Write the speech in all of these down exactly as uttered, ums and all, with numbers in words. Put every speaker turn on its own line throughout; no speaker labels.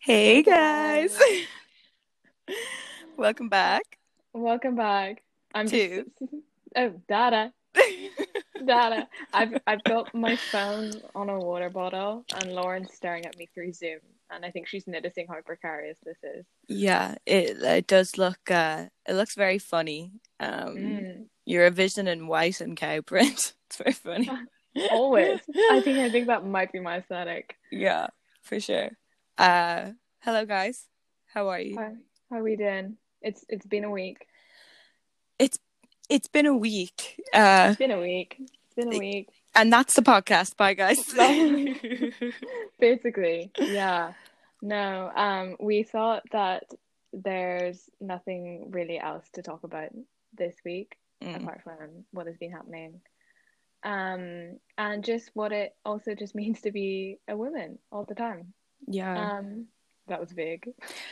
Hey
Hey
guys,
guys.
welcome
Uh,
back
Welcome back. I'm just
to.
oh, data, data. I've I've got my phone on a water bottle and Lauren's staring at me through Zoom, and I think she's noticing how precarious this is.
Yeah, it it does look uh it looks very funny. Um,
Mm.
you're a vision in white and cow print. It's very funny.
Always. I think I think that might be my aesthetic.
Yeah, for sure. Uh, hello guys, how are you?
How how we doing? It's it's been a week.
It's it's been a week. Uh,
It's been a week. It's been a week.
and that's the podcast. Bye guys.
Basically, yeah. No, um, we thought that there's nothing really else to talk about this week
Mm,
apart from what has been happening. Um, and just what it also just means to be a woman all the time.
yeah,
Um, that was big.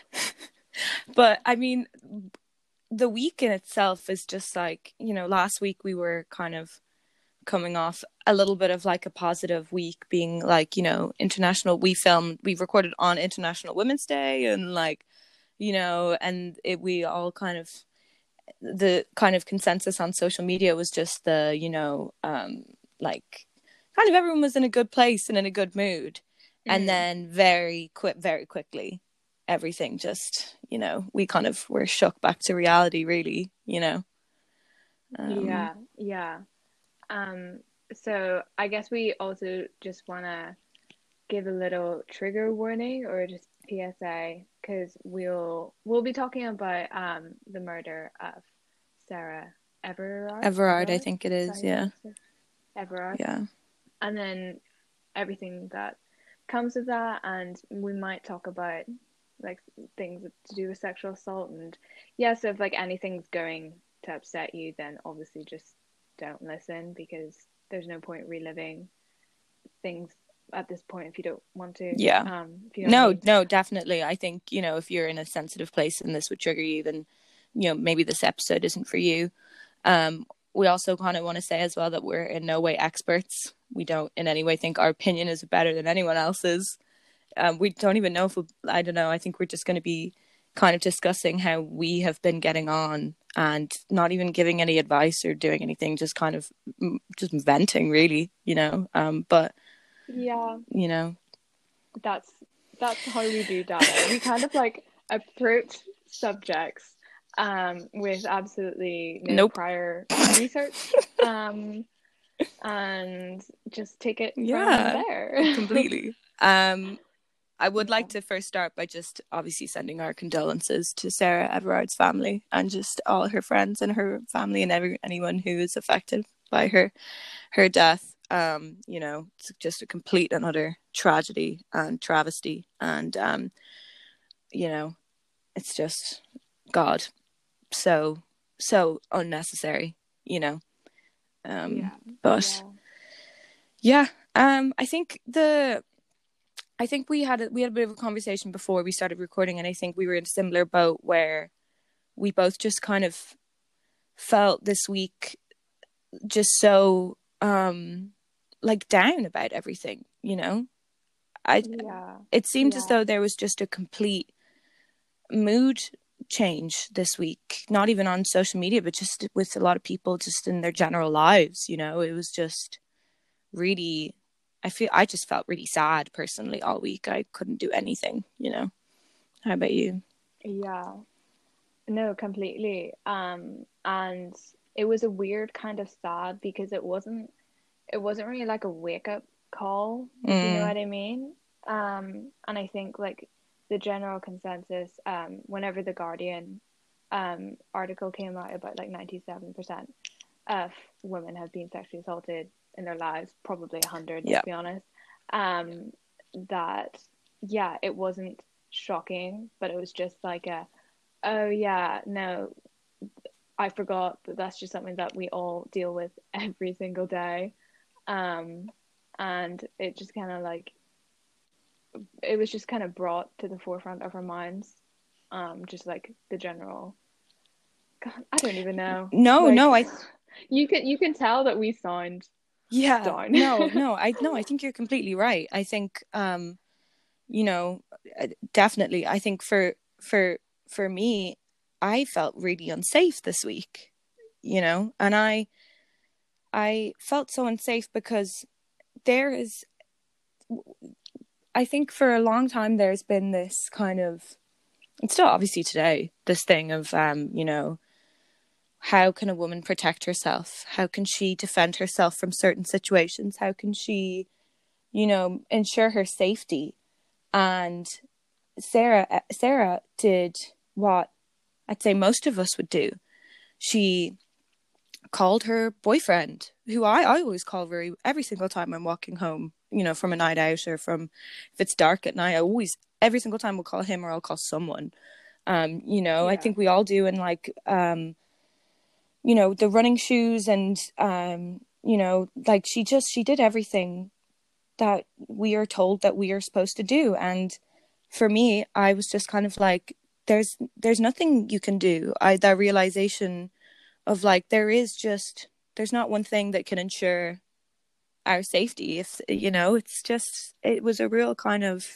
but I mean, the week in itself is just like, you know, last week we were kind of coming off a little bit of like a positive week, being like, you know, international, we filmed, we recorded on International Women's Day, and like, you know, and it, we all kind of, the kind of consensus on social media was just the, you know, um like kind of everyone was in a good place and in a good mood, and
Mm,
then very quick very quickly everything just, you know, we kind of were shook back to reality, really, you know. um
yeah, yeah. Um, so I guess we also just wanna give a little trigger warning or just P S A because we'll we'll be talking about um the murder of Sarah Everard
Everard, I
Everard
think it
is that
is,
how you
yeah.
pronounce it? Everard,
Yeah.
and then everything that comes with that, and we might talk about like things to do with sexual assault, and yeah, so if like anything's going to upset you, then obviously just don't listen because there's no point reliving things at this point if you don't want to.
Yeah.
Um, if you know what I
No,
mean.
no, definitely. I think, you know, if you're in a sensitive place and this would trigger you, then, you know, maybe this episode isn't for you. Um, we also kind of want to say as well that we're in no way experts. We don't in any way think our opinion is better than anyone else's. Um, we don't even know if we, I don't know. I think we're just going to be kind of discussing how we have been getting on and not even giving any advice or doing anything, just kind of just venting, really, you know. Um, but,
Yeah,
you know,
that's that's how we do data. We kind of like approach subjects um with absolutely no
nope.
prior research um and just take it from
Yeah,
there.
completely. Um, I would
Yeah.
like to first start by just obviously sending our condolences to Sarah Everard's family and just all her friends and her family and every anyone who is affected by her her death. Um, you know, it's just a complete and utter tragedy and travesty, and um, you know, it's just God, so so unnecessary, you know. Um,
Yeah.
but
Yeah.
yeah, um, I think the I think we had a, we had a bit of a conversation before we started recording, and I think we were in a similar boat where we both just kind of felt this week just so um like down about everything, you know. I
Yeah.
It seemed as
Yeah.
though there was just a complete mood change this week, not even on social media, but just with a lot of people just in their general lives, you know. It was just really, I feel I just felt really sad personally all week. I couldn't do anything, you know. How about you?
Yeah. No, completely. Um, and it was a weird kind of sad because it wasn't it wasn't really like a wake up call, if you know
Mm,
what I mean. Um, and I think like the general consensus, um, whenever the Guardian um article came out about like ninety-seven percent of women have been sexually assaulted in their lives, probably a hundred, let's
yeah.
be honest. Um, that yeah, it wasn't shocking, but it was just like a oh yeah, no, I forgot that that's just something that we all deal with every single day. Um, and it just kind of like it was just kind of brought to the forefront of our minds. Um, just like the general. God, I don't even know.
No,
Like,
no, I
you can you can tell that we sound
yeah.
down.
No, no, I no, I think you're completely right. I think um, you know, definitely. I think for for for me, I felt really unsafe this week, you know, and I I felt so unsafe because there is, I think for a long time there's been this kind of, it's still obviously today, this thing of um, you know, how can a woman protect herself? How can she defend herself from certain situations? How can she, you know, ensure her safety? And Sarah Sarah did what I'd say most of us would do. She called her boyfriend, who I, I always call very every single time I'm walking home, you know, from a night out, or from, if it's dark at night, I always, every single time we'll call him or I'll call someone. Um, you know,
Yeah.
I think we all do. And like, um, you know, the running shoes and, um, you know, like she just, she did everything that we are told that we are supposed to do. And for me, I was just kind of like, there's, there's nothing you can do. I, that realization of like, there is just, there's not one thing that can ensure our safety. If, you know, it's just, it was a real kind of,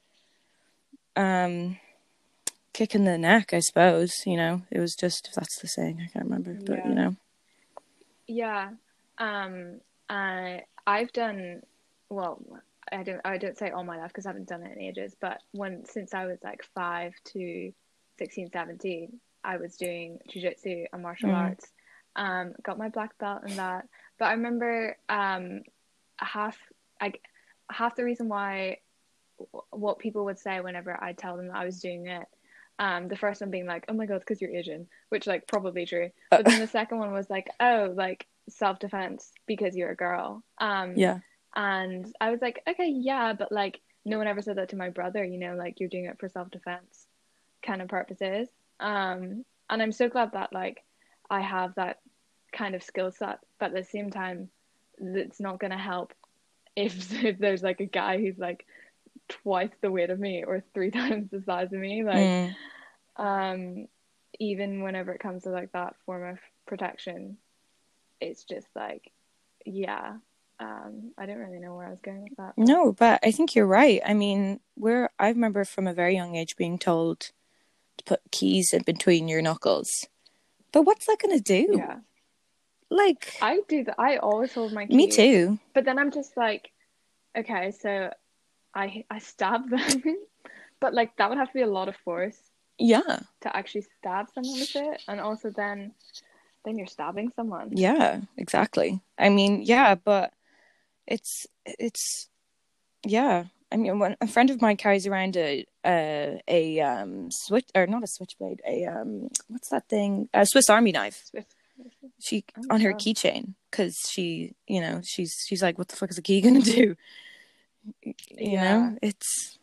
um, kick in the neck, I suppose, you know, it was just, if that's the saying, I can't remember, but
Yeah.
you know.
Yeah. Um, I I've done, well, I don't I don't say all my life because I haven't done it in ages, but when since I was like five to sixteen, seventeen, I was doing jiu-jitsu and martial
Mm.
arts. Um, got my black belt in that. But I remember um half I half the reason why, what people would say whenever I tell them that I was doing it, um, the first one being like, "Oh my God, because you're Asian," which like probably true.
Uh,
But then the second one was like, "Oh, like self-defense because you're a girl." Um,
yeah.
and I was like, "Okay, yeah," but like no one ever said that to my brother. You know, like you're doing it for self-defense kind of purposes. Um, and I'm so glad that like I have that kind of skill set, but at the same time, it's not gonna help if, if there's like a guy who's like twice the weight of me or three times the size of me, like
Mm.
um even whenever it comes to like that form of protection, it's just like, yeah, um I don't really know where I was going with that, but...
No, but I think you're right. I mean, we're, I remember from a very young age being told to put keys in between your knuckles, but what's that gonna do?
Yeah,
Like,
I do that. I always hold my
me
keys,
too.
but then I'm just like, okay, so I I stab them, but like that would have to be a lot of force
Yeah.
to actually stab someone with it, and also then then you're stabbing someone.
Yeah, exactly. I mean, yeah, but it's it's yeah. I mean, when a friend of mine carries around a a, a um switch, or not a switchblade, a um what's that thing? A Swiss Army knife.
Swift.
She
Oh my
on her
God.
keychain, because she, you know, she's she's like, what the fuck is a key gonna do? You
Yeah.
know, it's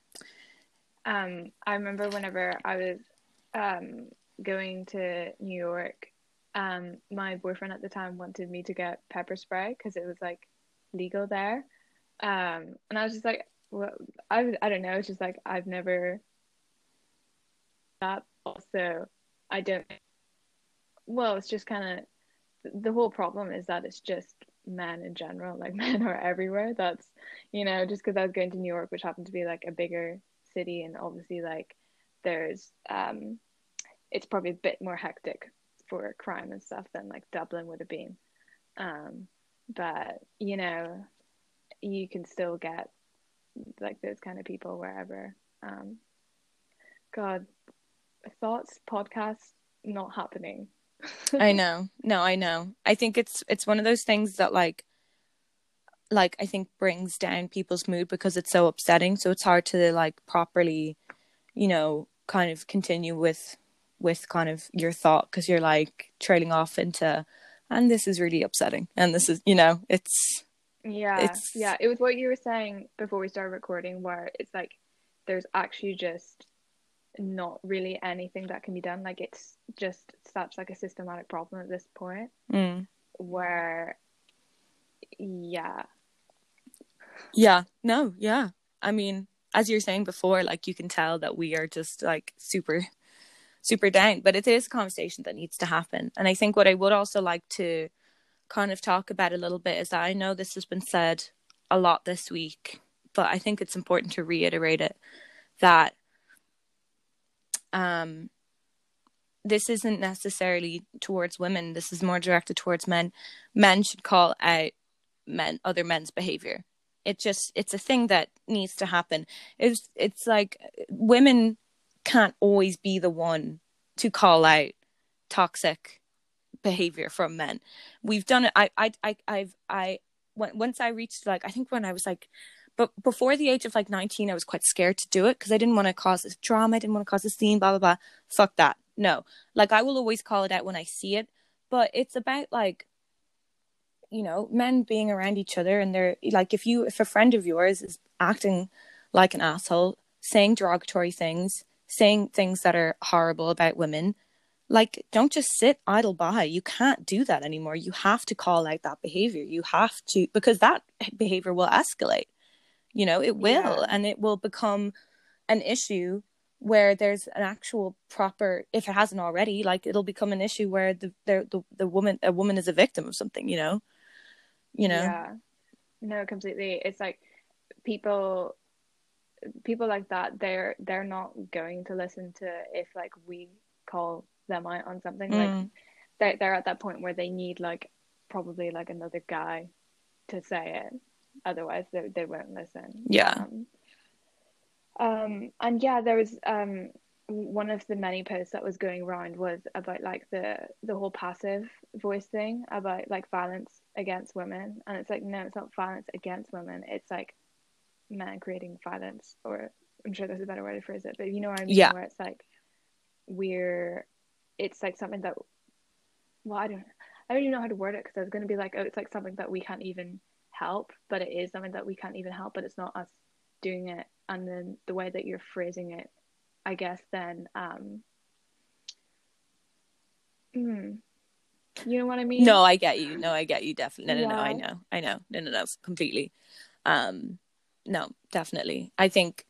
Um, I remember whenever I was um going to New York, um, my boyfriend at the time wanted me to get pepper spray because it was like legal there. Um, and I was just like, well, I I don't know. It's just like I've never that. Also, I don't. Well, it's just kind of the whole problem is that it's just men in general. Like men are everywhere. That's, you know, just because I was going to New York, which happened to be like a bigger city, and obviously like there's um it's probably a bit more hectic for crime and stuff than like Dublin would have been. Um, but you know, you can still get like those kind of people wherever. Um, God, thoughts, podcasts not happening.
I know. No, I know. I think it's it's one of those things that like like I think brings down people's mood because it's so upsetting. So it's hard to like properly, you know, kind of continue with with kind of your thought, because you're like trailing off into, and this is really upsetting, and this is, you know, it's
Yeah,
it's
yeah. It was what you were saying before we started recording, where it's like there's actually just not really anything that can be done. Like it's just such like a systematic problem at this point
mm.
where, yeah.
Yeah, no, yeah. I mean, as you're saying before, like you can tell that we are just like super super down, but it is a conversation that needs to happen. And I think what I would also like to kind of talk about a little bit is that I know this has been said a lot this week, but I think it's important to reiterate it, that um this isn't necessarily towards women. This is more directed towards men. Men should call out men, other men's behavior. It just, it's a thing that needs to happen. It's, it's like women can't always be the one to call out toxic behavior from men. We've done it. I, I, I, I've, I, once I reached like, I think when I was like, but before the age of like nineteen, I was quite scared to do it because I didn't want to cause this drama. I didn't want to cause this scene, blah, blah, blah. Fuck that. No, like I will always call it out when I see it, but it's about like, you know, men being around each other, and they're like, if you, if a friend of yours is acting like an asshole, saying derogatory things, saying things that are horrible about women, like, don't just sit idle by. You can't do that anymore. You have to call out that behavior. You have to, because that behavior will escalate, you know, it will,
Yeah.
and it will become an issue where there's an actual proper, if it hasn't already, like it'll become an issue where the the the, the woman a woman is a victim of something, you know. You know?
Yeah. No, completely. It's like people people like that, they're they're not going to listen to if like we call them out on something.
Mm.
Like they're they're at that point where they need like probably like another guy to say it. Otherwise they they won't listen.
Yeah.
Um, um and yeah, there was um one of the many posts that was going around was about like the the whole passive voice thing about like violence against women, and it's like, no, it's not violence against women, it's like men creating violence, or I'm sure there's a better way to phrase it, but you know what I mean?
Yeah.
Where it's like we're it's like something that, well, I don't I don't even know how to word it, because I was going to be like, oh, it's like something that we can't even help, but it is something that we can't even help, but it's not us doing it. And then the way that you're phrasing it, I guess then um hmm, you know what I mean?
No, I get you. No, I get you, definitely. No, no,
Yeah.
no, I know. I know. No, no, no, completely. Um, no, definitely. I think,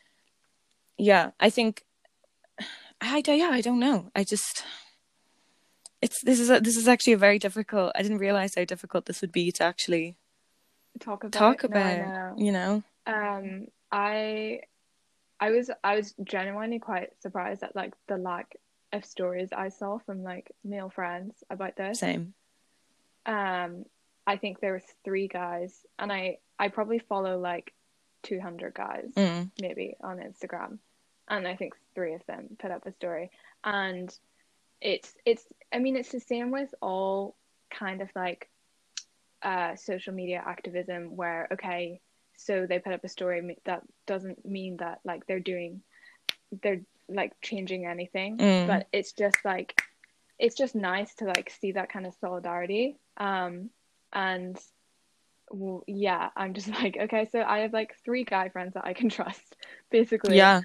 yeah, I think, I, yeah, I don't know. I just, it's, this is, a, this is actually a very difficult, I didn't realize how difficult this would be to actually
talk about
talk
no, I
about,
know.
you know?
Um, I I was I was genuinely quite surprised at like the lack of stories I saw from like male friends about this.
Same.
Um, I think there was three guys, and I I probably follow like two hundred guys
Mm.
maybe on Instagram, and I think three of them put up a story, and it's it's I mean, it's the same with all kind of like uh social media activism, where okay, so they put up a story, that doesn't mean that like they're doing they're like changing anything.
Mm.
But it's just like, it's just nice to like see that kind of solidarity. Um and well, yeah, I'm just like, okay, so I have like three guy friends that I can trust, basically.
Yeah.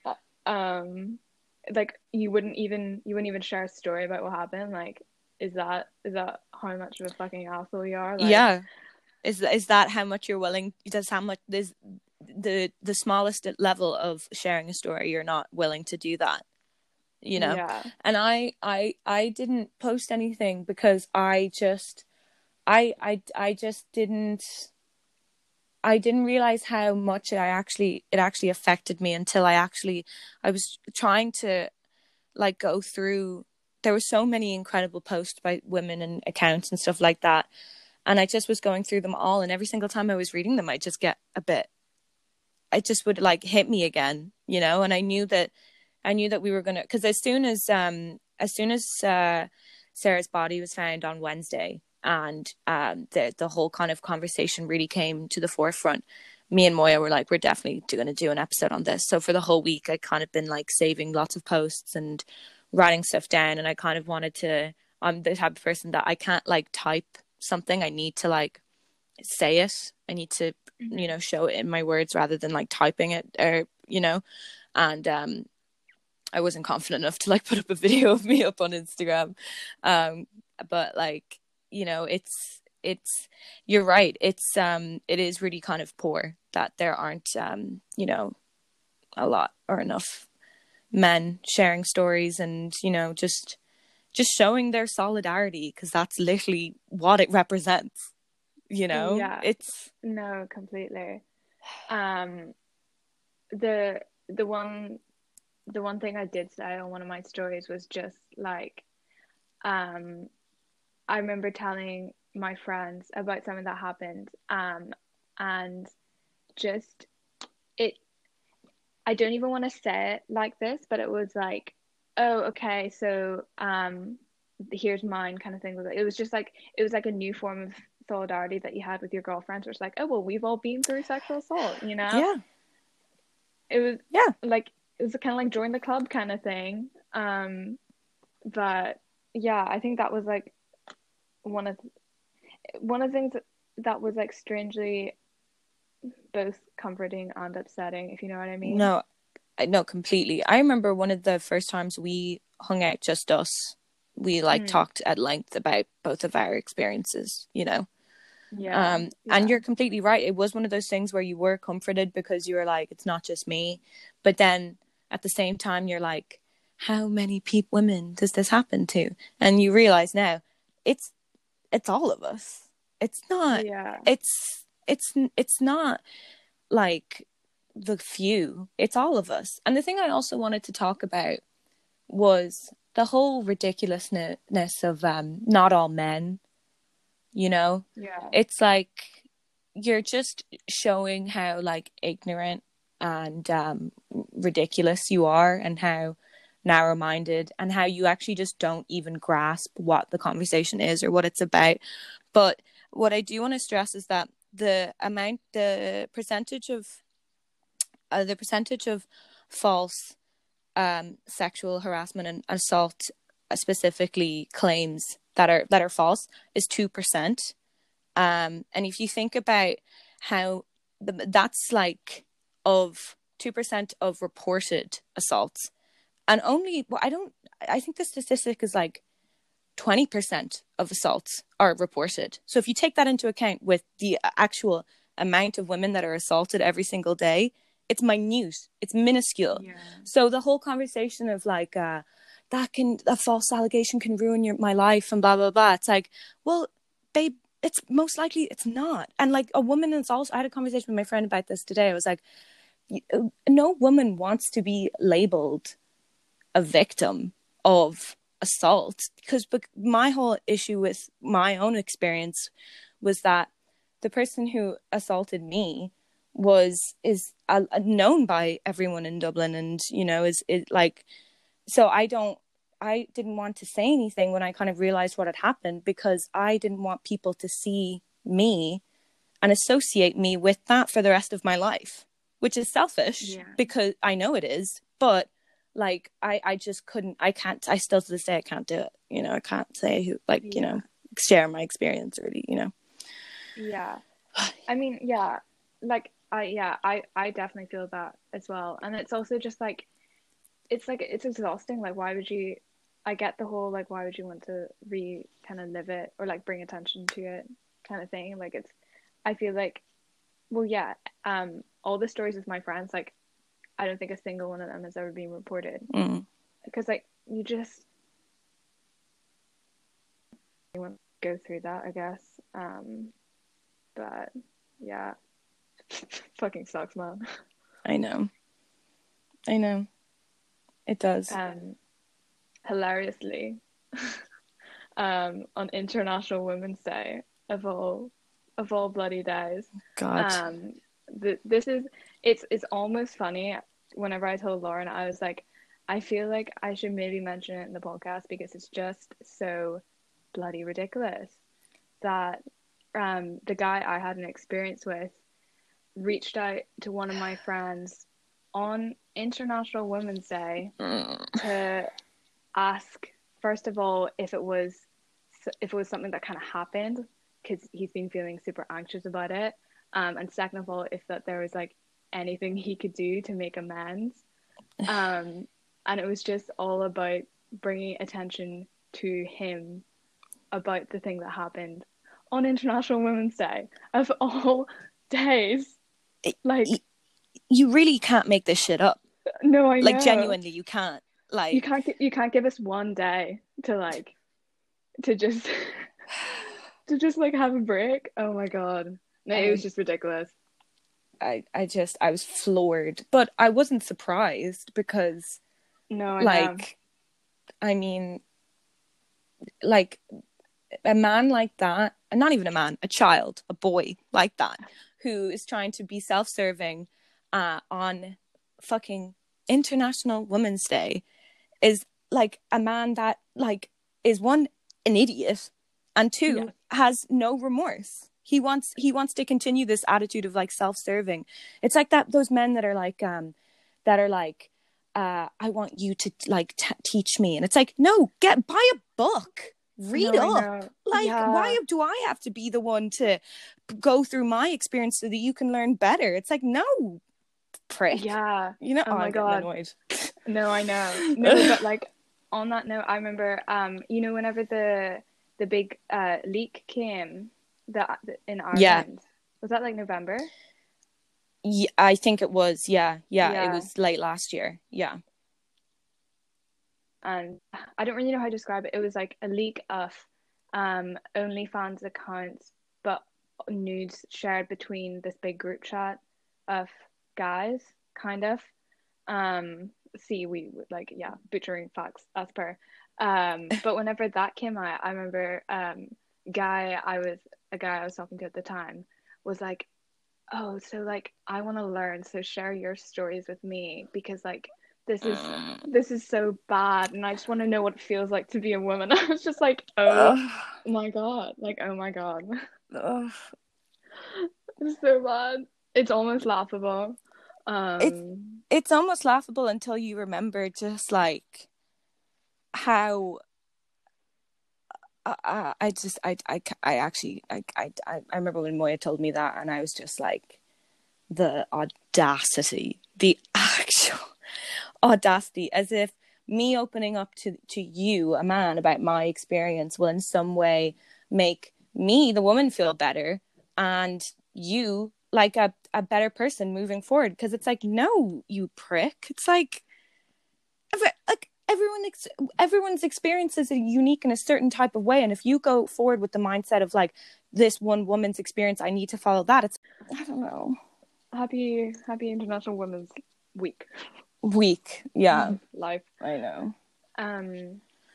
Um like you wouldn't even you wouldn't even share a story about what happened. Like, is that is that how much of a fucking asshole you are? Like,
yeah. Is is that how much you're willing? Does how much this the the smallest level of sharing a story, you're not willing to do that, you know?
yeah.
And I I I didn't post anything because I just I I I just didn't I didn't realize how much it I actually it actually affected me until I actually I was trying to like go through. There were so many incredible posts by women and accounts and stuff like that. And I just was going through them all, and every single time I was reading them, I just get a bit, it just would like hit me again, you know? And I knew that, I knew that we were going to, because as soon as, um, as soon as uh, Sarah's body was found on Wednesday, and um, the, the whole kind of conversation really came to the forefront, me and Moya were like, we're definitely going to do an episode on this. So for the whole week, I kind of been like saving lots of posts and writing stuff down. And I kind of wanted to, I'm the type of person that I can't like type something. I need to like say it. I need to, mm-hmm. you know, show it in my words rather than like typing it, or, you know, and um, I wasn't confident enough to like put up a video of me up on Instagram. Um, but like, you know, it's, it's, you're right. It's, um, it is really kind of poor that there aren't, um, you know, a lot or enough men sharing stories and, you know, just, just showing their solidarity, because that's literally what it represents, you know?
Yeah.
It's
no, completely. Um, the the one the one thing I did say on one of my stories was just like, um, I remember telling my friends about something that happened, um, and just it. I don't even want to say it like this, but it was like, oh, okay, so um, here's mine kind of thing. It was just like it was like a new form of solidarity that you had with your girlfriends. Where it's like, oh well, we've all been through sexual assault, you know?
Yeah.
It was
Yeah.
like it was kind of like join the club kind of thing. Um, but yeah, I think that was like one of one of the things that, that was like strangely both comforting and upsetting, if you know what I mean.
No, no, completely. I remember one of the first times we hung out, just us. We like mm. talked at length about both of our experiences, you know.
Yeah,
um
yeah.
And you're completely right. It was one of those things where you were comforted because you were like, it's not just me. But then at the same time, you're like, how many pe- women does this happen to? And you realize now, it's it's all of us. It's not.
Yeah.
It's it's it's not like the few. It's all of us. And the thing I also wanted to talk about was the whole ridiculousness of um not all men. You know,
yeah,
it's like you're just showing how like ignorant and um, ridiculous you are, and how narrow-minded, and how you actually just don't even grasp what the conversation is or what it's about. But what I do want to stress is that the amount, the percentage of, uh, the percentage of false um, sexual harassment and assault, uh, specifically claims that are that are false, is two percent. Um, and if you think about how the, that's like of two percent of reported assaults, and only, well, I don't, I think the statistic is like twenty percent of assaults are reported. So if you take that into account with the actual amount of women that are assaulted every single day, it's minute, it's minuscule.
Yeah.
So the whole conversation of like, uh, that can, a false allegation can ruin your my life and blah, blah, blah. It's like, well, babe, it's most likely it's not. And like a woman is also, I had a conversation with my friend about this today. I was like, no woman wants to be labeled a victim of assault, because my whole issue with my own experience was that the person who assaulted me was is uh, known by everyone in Dublin, and you know is it like, so I don't I didn't want to say anything when I kind of realized what had happened, because I didn't want people to see me and associate me with that for the rest of my life, which is selfish. Yeah. Because I know it is, but like I, I just couldn't, I can't, I still to this day, I can't do it. You know, I can't say who, like, yeah. you know, share my experience really, you know.
Yeah. I mean, yeah, like I, yeah, I, I definitely feel that as well. And it's also just like, it's like, it's exhausting. Like, why would you, I get the whole, like, why would you want to re kind of live it or like bring attention to it kind of thing. Like it's, I feel like, well, yeah, um, all the stories with my friends, like, I don't think a single one of them has ever been reported.
Mm.
Because like, you just, you want to go through that, I guess. Um, but yeah, fucking sucks, man.
I know. I know. It does.
Um, hilariously, um, on International Women's Day of all of all bloody days.
God.
Um, the, this is it's it's almost funny. Whenever I told Lauren, I was like, I feel like I should maybe mention it in the podcast because it's just so bloody ridiculous that um the guy I had an experience with reached out to one of my friends on International Women's Day
mm.
to ask, first of all, if it was if it was something that kind of happened, because he's been feeling super anxious about it, um, and second of all, if that there was like anything he could do to make amends, um, and it was just all about bringing attention to him about the thing that happened on International Women's Day of all days. Like,
you really can't make this shit up.
No, I know.
Like, genuinely, you can't. Like,
you can't. You can't give us one day to like, to just, to just like have a break. Oh my god, no, it was just ridiculous.
I, I just, I was floored. But I wasn't surprised because,
No, I
like,
know.
I mean, like, a man like that, and not even a man, a child, a boy like that, who is trying to be self-serving uh, on fucking International Women's Day, is like a man that, like, is one, an idiot, and two,
Yeah.
has no remorse. He wants he wants to continue this attitude of like self-serving. It's like that those men that are like um that are like uh I want you to like t- teach me, and it's like, no, get buy a book, read
No, I
up.
know.
Like,
Yeah.
why do I have to be the one to go through my experience so that you can learn better? It's like, no, prick.
Yeah.
You know,
Oh
oh,
my
I'm getting
God.
annoyed.
No, I know. No, but like on that note, I remember um you know whenever the the big uh leak came that in
Yeah.
Ireland, was that like November?
Yeah, I think it was. Yeah, yeah, it
Yeah.
was late last year. Yeah.
And I don't really know how to describe it. It was like a leak of um OnlyFans accounts, but nudes shared between this big group chat of guys, kind of. Um, see, we would like, yeah, butchering facts as per. Um, but whenever that came out, I remember um guy I was a guy I was talking to at the time was like, oh, so like I want to learn, so share your stories with me because like this is this is so bad and I just want to know what it feels like to be a woman. I was just like, oh
Ugh.
my God, like oh my God.
Ugh.
It's so bad. It's almost laughable.
It's
Um,
it's almost laughable until you remember just like how uh, I just I, I, I actually I, I I remember when Moya told me that, and I was just like, the audacity, the actual audacity, as if me opening up to to you, a man, about my experience will in some way make me, the woman, feel better, and you like a, a better person moving forward. Because it's like, no, you prick. It's like, like everyone ex- everyone's experience is unique in a certain type of way, and if you go forward with the mindset of like, this one woman's experience, I need to follow that, it's, I don't know.
happy happy International Women's Week.
Week, yeah.
Life.
I know.
Um,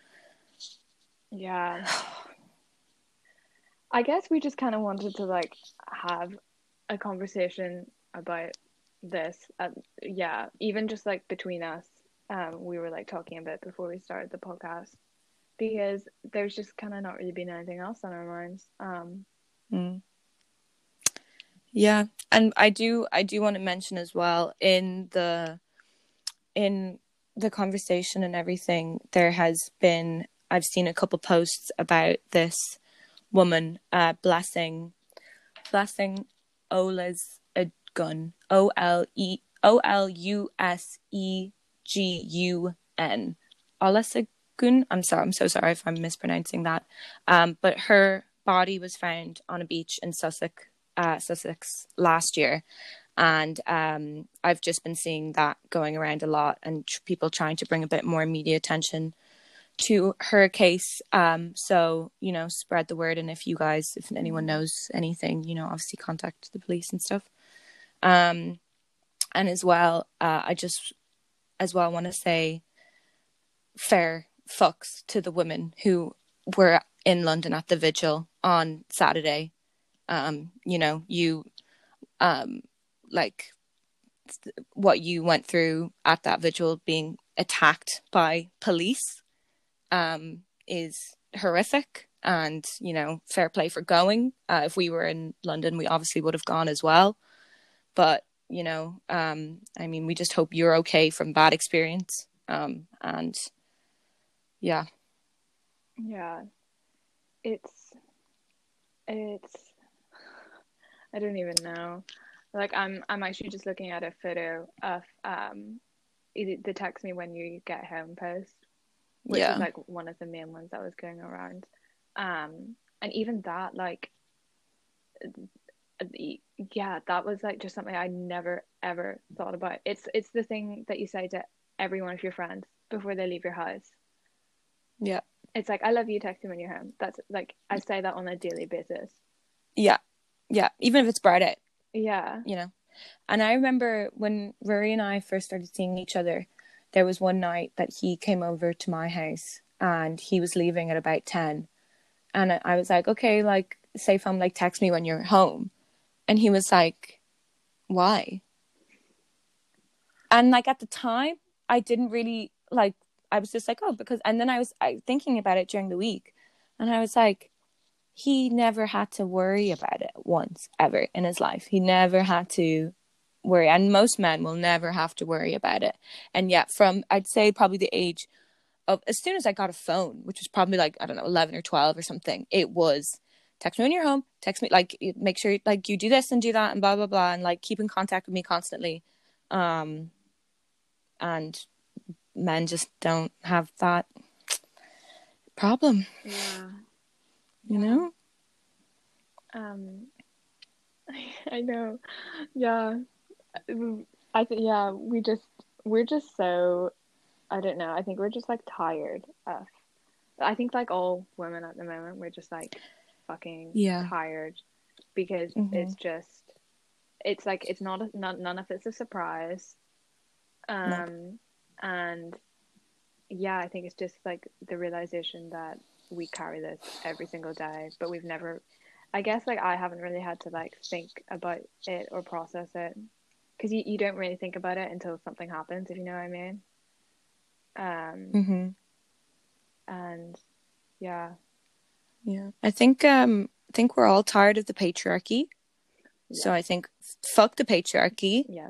yeah. I guess we just kind of wanted to like have a conversation about this. Uh, yeah, even just like between us, um, we were like talking a bit before we started the podcast because there's just kind of not really been anything else on our minds. Um,
mm. Yeah, and I do I do want to mention as well, in the in the conversation and everything, there has been, I've seen a couple posts about this woman uh, blessing blessing Ola's a gun, O L E O L U S E G U N, Olasegun. I'm sorry, I'm so sorry if I'm mispronouncing that. Um, but her body was found on a beach in Sussex, uh, Sussex last year, and um, I've just been seeing that going around a lot, and tr- people trying to bring a bit more media attention to her case. Um, so, you know, spread the word, and if you guys, if anyone knows anything, you know, obviously contact the police and stuff. Um, and as well, uh, I just as well want to say fair fucks to the women who were in London at the vigil on Saturday. Um, you know, you um, like what you went through at that vigil, being attacked by police, um, is horrific. And, you know, fair play for going. Uh, if we were in London, we obviously would have gone as well. But, you know, um, I mean, we just hope you're okay from that experience. Um, and yeah.
yeah, it's it's I don't even know. Like I'm I'm actually just looking at a photo of um the text me when you get home post, which was
Yeah.
like one of the main ones that was going around. Um, and even that, like, yeah, that was like just something I never ever thought about. It's it's the thing that you say to every one of your friends before they leave your house.
Yeah.
It's like, I love you, text me when you're home. That's like, I say that on a daily basis.
Yeah. Yeah. Even if it's bright out,
Yeah.
you know. And I remember when Rory and I first started seeing each other, there was one night that he came over to my house and he was leaving at about ten. And I, I was like, okay, like, safe home, like, text me when you're home. And he was like, why? And, like, at the time, I didn't really, like, I was just like, oh, because, and then I was I, thinking about it during the week. And I was like, he never had to worry about it once, ever in his life. He never had to worry. And most men will never have to worry about it. And yet from, I'd say probably the age of, as soon as I got a phone, which was probably like, I don't know, eleven or twelve or something, it was text me when you're home, text me, like, make sure like you do this and do that and blah, blah, blah. And like keep in contact with me constantly. Um, and men just don't have that problem.
Yeah.
You know?
Um, I know. Yeah. I think, yeah, we just, we're just so, I don't know. I think we're just like tired of, I think like all women at the moment, we're just like fucking
Yeah.
tired because
Mhm.
it's just, it's like, it's not, a, not, none of it's a surprise. Um,
Nope.
and yeah, I think it's just like the realization that we carry this every single day, but we've never, I guess like I haven't really had to like think about it or process it because you, you don't really think about it until something happens, if you know what I mean. Um,
Mhm.
and yeah,
Yeah. I think um I think we're all tired of the patriarchy.
yes,
So I think fuck the patriarchy.
yes,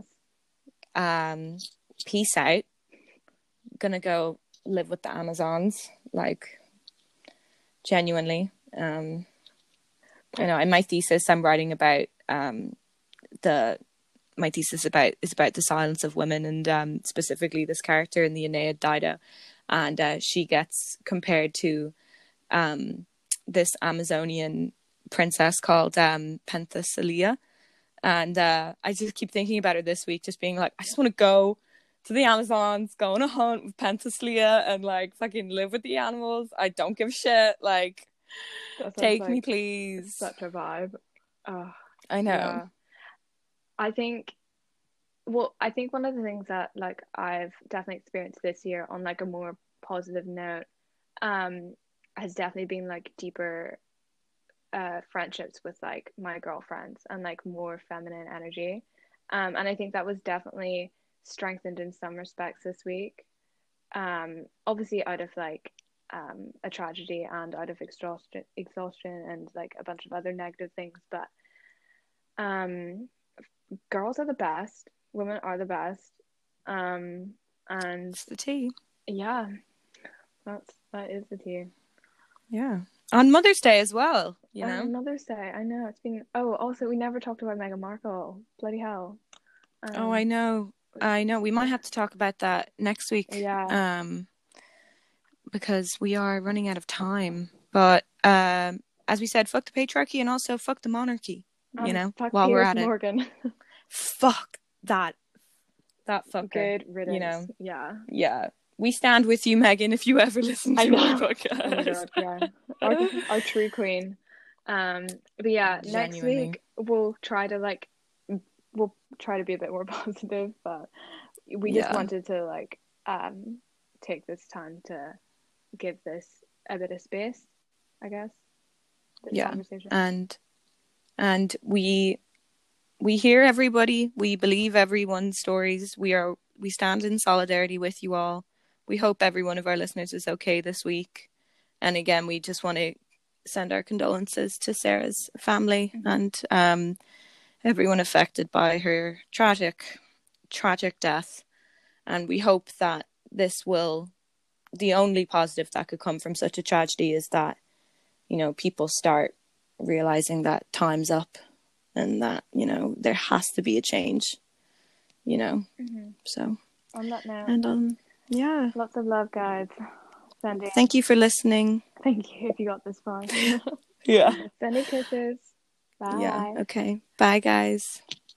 Um peace out. Gonna go live with the Amazons, like genuinely. Um I know in my thesis I'm writing about um the my thesis about is about the silence of women and um specifically this character in the Aeneid, Dido, and uh, she gets compared to um this Amazonian princess called um Penthesilea. And uh I just keep thinking about her this week, just being like, I just want to go to the Amazons, go on a hunt with Penthesilea and like fucking live with the animals. I don't give a shit. Like,
that sounds
take me,
like
please.
such a vibe. Oh,
I know.
yeah. I think, well, I think one of the things that like I've definitely experienced this year on like a more positive note, um, has definitely been like deeper uh friendships with like my girlfriends and like more feminine energy. Um, and I think that was definitely strengthened in some respects this week. Um, obviously out of like um a tragedy and out of exhaustion exhaustion and like a bunch of other negative things, but um girls are the best, women are the best. Um, and
It's the tea.
yeah, that's that is the tea.
Yeah. On Mother's Day as well, you
Oh,
know?
Mother's Day. I know it's been. Oh, also we never talked about Meghan Markle. Bloody hell.
Oh, I
Um,
know. I know. We might have to talk about that next week.
yeah.
Um, because we are running out of time. But um, as we said, fuck the patriarchy and also fuck the monarchy. You
And
know,
fuck
while we're
Piers
at it,
Morgan.
fuck that, that fucker.
Good riddance.
You know,
Yeah.
yeah. We stand with you, Megan. If you ever listen
I
to our
know.
podcast,
Oh my god. Yeah. Our our true queen. Um, but yeah, next
genuinely,
week we'll try to like we'll try to be a bit more positive, but we just
yeah,
wanted to like um take this time to give this a bit of space, I guess. This
yeah,
conversation.
and and we we hear everybody. We believe everyone's stories. We are we stand in solidarity with you all. We hope every one of our listeners is okay this week. And again, we just want to send our condolences to Sarah's family
Mm-hmm.
and um, everyone affected by her tragic, tragic death. And we hope that this will, the only positive that could come from such a tragedy is that, you know, people start realizing that time's up and that, you know, there has to be a change, you know.
Mm-hmm.
So,
On that note,
and um, yeah.
lots of love, guys. Sending.
Thank you for listening.
Thank you if you got this far.
Yeah.
Sending kisses.
Yeah.
Bye.
Okay. Bye, guys.